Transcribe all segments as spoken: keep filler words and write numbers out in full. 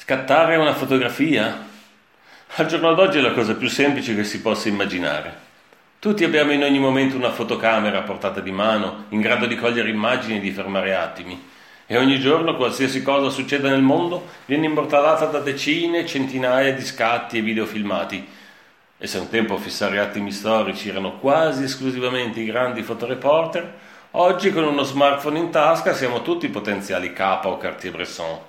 Scattare una fotografia? Al giorno d'oggi è la cosa più semplice che si possa immaginare. Tutti abbiamo in ogni momento una fotocamera a portata di mano, in grado di cogliere immagini e di fermare attimi. E ogni giorno qualsiasi cosa succeda nel mondo viene immortalata da decine, centinaia di scatti e videofilmati. E se un tempo fissare attimi storici erano quasi esclusivamente i grandi fotoreporter, oggi con uno smartphone in tasca siamo tutti potenziali Capa o Cartier-Bresson.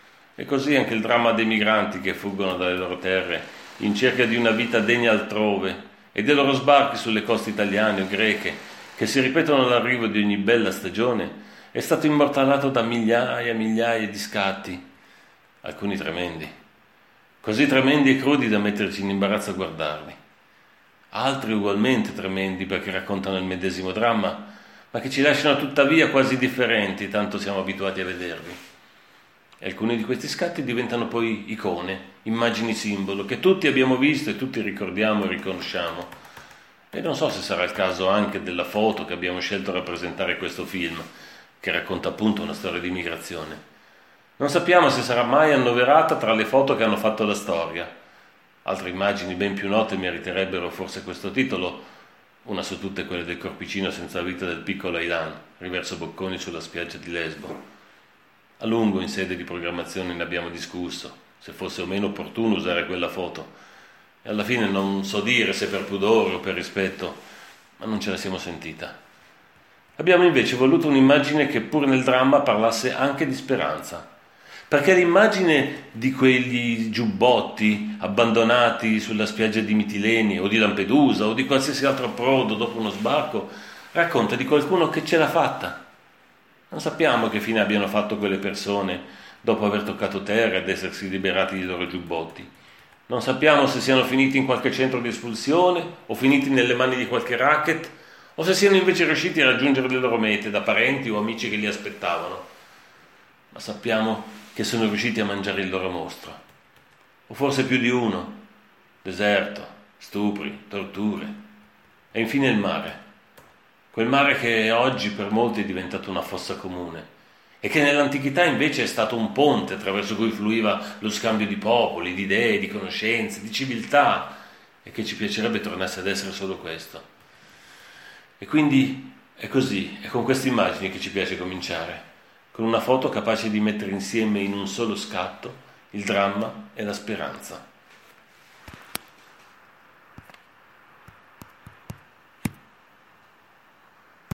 E così anche il dramma dei migranti che fuggono dalle loro terre in cerca di una vita degna altrove e dei loro sbarchi sulle coste italiane o greche che si ripetono all'arrivo di ogni bella stagione è stato immortalato da migliaia e migliaia di scatti, alcuni tremendi, così tremendi e crudi da metterci in imbarazzo a guardarli, altri ugualmente tremendi perché raccontano il medesimo dramma ma che ci lasciano tuttavia quasi differenti tanto siamo abituati a vederli. E alcuni di questi scatti diventano poi icone, immagini simbolo, che tutti abbiamo visto e tutti ricordiamo e riconosciamo. E non so se sarà il caso anche della foto che abbiamo scelto a rappresentare questo film, che racconta appunto una storia di migrazione. Non sappiamo se sarà mai annoverata tra le foto che hanno fatto la storia. Altre immagini ben più note meriterebbero forse questo titolo, una su tutte quelle del corpicino senza vita del piccolo Aylan, riverso bocconi sulla spiaggia di Lesbo. A lungo in sede di programmazione ne abbiamo discusso, se fosse o meno opportuno usare quella foto, e alla fine non so dire se per pudore o per rispetto, ma non ce la siamo sentita. Abbiamo invece voluto un'immagine che pur nel dramma parlasse anche di speranza, perché l'immagine di quegli giubbotti abbandonati sulla spiaggia di Mitilene o di Lampedusa o di qualsiasi altro approdo dopo uno sbarco racconta di qualcuno che ce l'ha fatta. Non sappiamo che fine abbiano fatto quelle persone dopo aver toccato terra ed essersi liberati dei loro giubbotti. Non sappiamo se siano finiti in qualche centro di espulsione o finiti nelle mani di qualche racket o se siano invece riusciti a raggiungere le loro mete da parenti o amici che li aspettavano. Ma sappiamo che sono riusciti a mangiare il loro mostro. O forse più di uno. Deserto, stupri, torture. E infine il mare. Quel mare che oggi per molti è diventato una fossa comune e che nell'antichità invece è stato un ponte attraverso cui fluiva lo scambio di popoli, di idee, di conoscenze, di civiltà e che ci piacerebbe tornasse ad essere solo questo. E quindi è così, è con queste immagini che ci piace cominciare, con una foto capace di mettere insieme in un solo scatto il dramma e la speranza.